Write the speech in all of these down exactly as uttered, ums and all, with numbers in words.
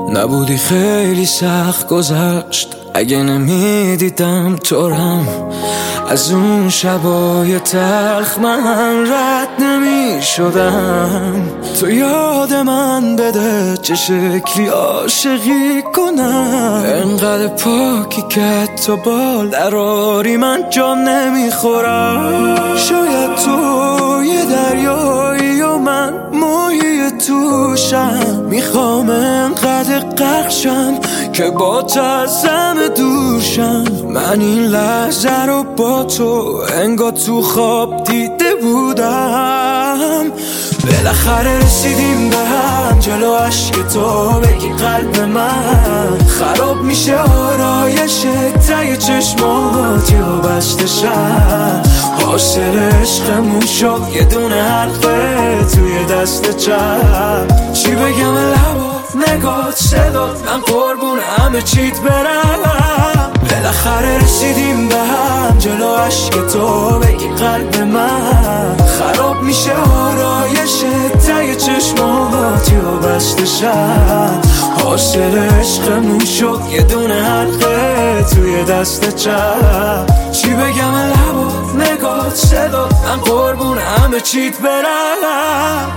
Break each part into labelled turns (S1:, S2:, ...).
S1: نبودی خیلی سخت گذشت اگه نمیدیدم تورم. از اون شبای تلخ من رد نمی شدم. تو یاد من بده چه شکلی عاشقی کنم. انقدر پاکی که تو بال دراری من جا نمیخورم. شاید تو یه دریایی و من موی توشم. میخوام انقدر غرقشم که با ترسم دوشم. من این لحظه رو با تو انگار تو خواب دیده بودم. بالاخره رسیدیم به هم، جلو عشق تو بگی قلب من خراب میشه آرایش ته چشمات یا بسته شم. حاصل عشقمون شد یه دونه حلقه توی دست چپ. چی بگم لبات نگات صدات من قربون همه چیت برم. بالاخره رسیدیم به هم، جلو عشق تو بگی قلب من خراب میشه آرایش ته چشمات یا بسته شم. حاصل عشقمون شد یه دونه حلقه توی دست چپ. چی بگم لبات نگات صدات من قربون همه چیت برم.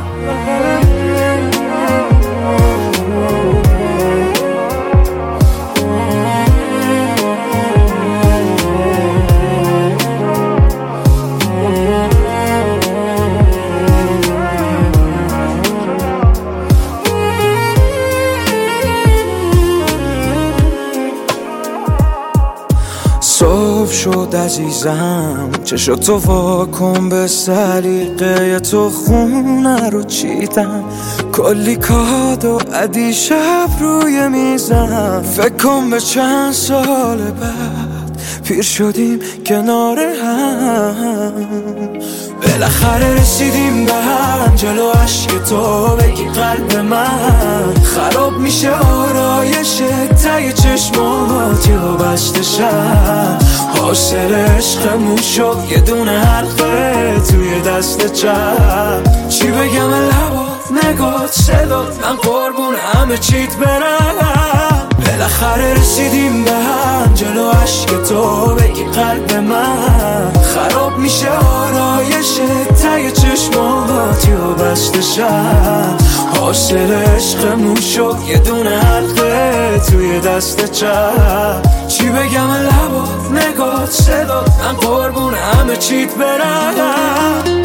S1: صبح شد عزیزم، چشو تو واکن به سلیقه تو خونه رو چیدم. کلی کادو ادی شب روی میزم. فکر کن به چند سال بعد پیر شدیم کنار هم. بالاخره رسیدیم به هم، جلو عشق تو بگی قلب من خراب میشه آرایش ته چشمات یا بسته شم. حاصل عشقمون شد یه دونه حلقه توی دست چپ. چی بگم لبات نگات صدات من قربون همه چیت برم. بالاخره رسیدیم به هم، جلو عشق تو بگی قلب من خراب میشه آرایش ته چشمات یا بسته شم. حاصل عشقمون شد یه دونه حلقه توی دست چپ. چی بگم لبات نگات صدات من قربون همه چیت برم.